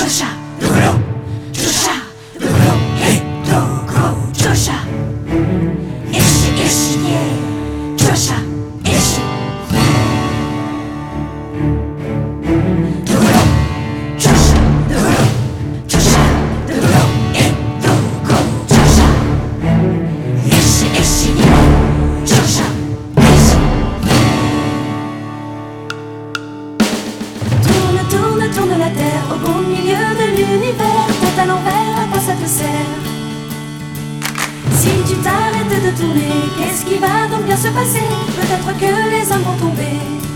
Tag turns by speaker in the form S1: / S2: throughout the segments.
S1: Joshua, Dogolo, Joshua, Dogolo, hey, Dogo, Joshua, Ishi, yeah, Joshua, Ishi, Dogolo, Joshua, Dogolo, Joshua, Dogolo, hey, Dogo, Joshua, Ishi, yeah, Joshua, Ishi.
S2: Tourne la terre au beau milieu de l'univers. Tête à l'envers, à quoi ça te sert? Si tu t'arrêtes de tourner, qu'est-ce qui va donc bien se passer? Peut-être que les hommes vont tomber.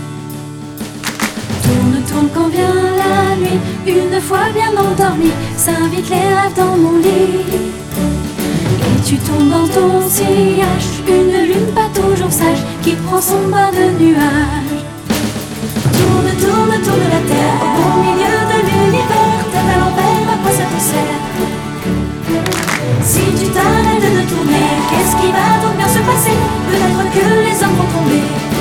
S2: Tourne quand vient la nuit. Une fois bien endormi, s'invite les rêves dans mon lit. Et tu tombes dans ton sillage, une lune pas toujours sage qui prend son bain de nuages. Tourne la terre au milieu de l'univers. Tête à l'envers, à quoi ça te sert? Si tu t'arrêtes de tourner, qu'est-ce qui va donc bien se passer? Peut-être que les hommes vont tomber.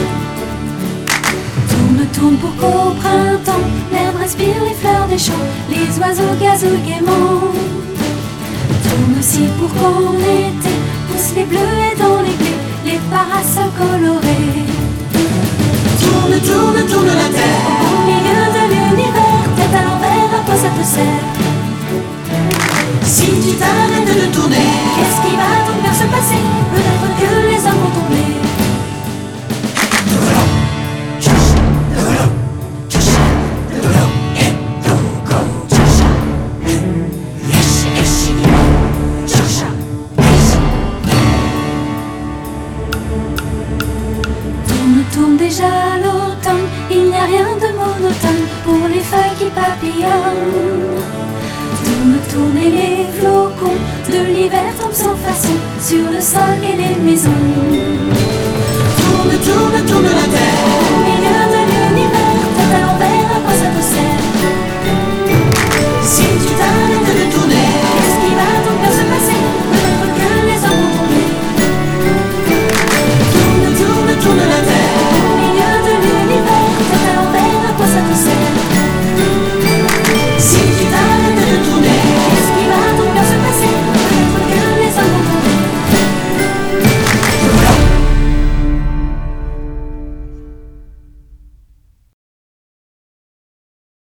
S2: Tourne pour qu'au printemps l'herbe respire les fleurs des champs, les oiseaux gazouillent gaiement. Tourne aussi pour qu'en été poussent les bleuets dans les blés, les parasols colorés.
S1: Tourne la terre
S2: Au milieu de l'univers, tête à l'envers, à quoi ça te sert?
S1: si tu t'arrêtes de tourner.
S2: Qu'est-ce qui va donc bien se passer? Peut-être que les hommes vont tomber.
S1: Dogolo, Joshua, Dogolo, Joshua, Dogolo, hey, Dogo, Joshua, Ishi, yeah, Joshua, Ishi.
S2: Tourne déjà l'automne, il n'y a rien de monotone pour les feuilles qui papillonnent. Tourne et les flocons de l'hiver tombent sans façon sur le sol et les maisons.
S1: Tourne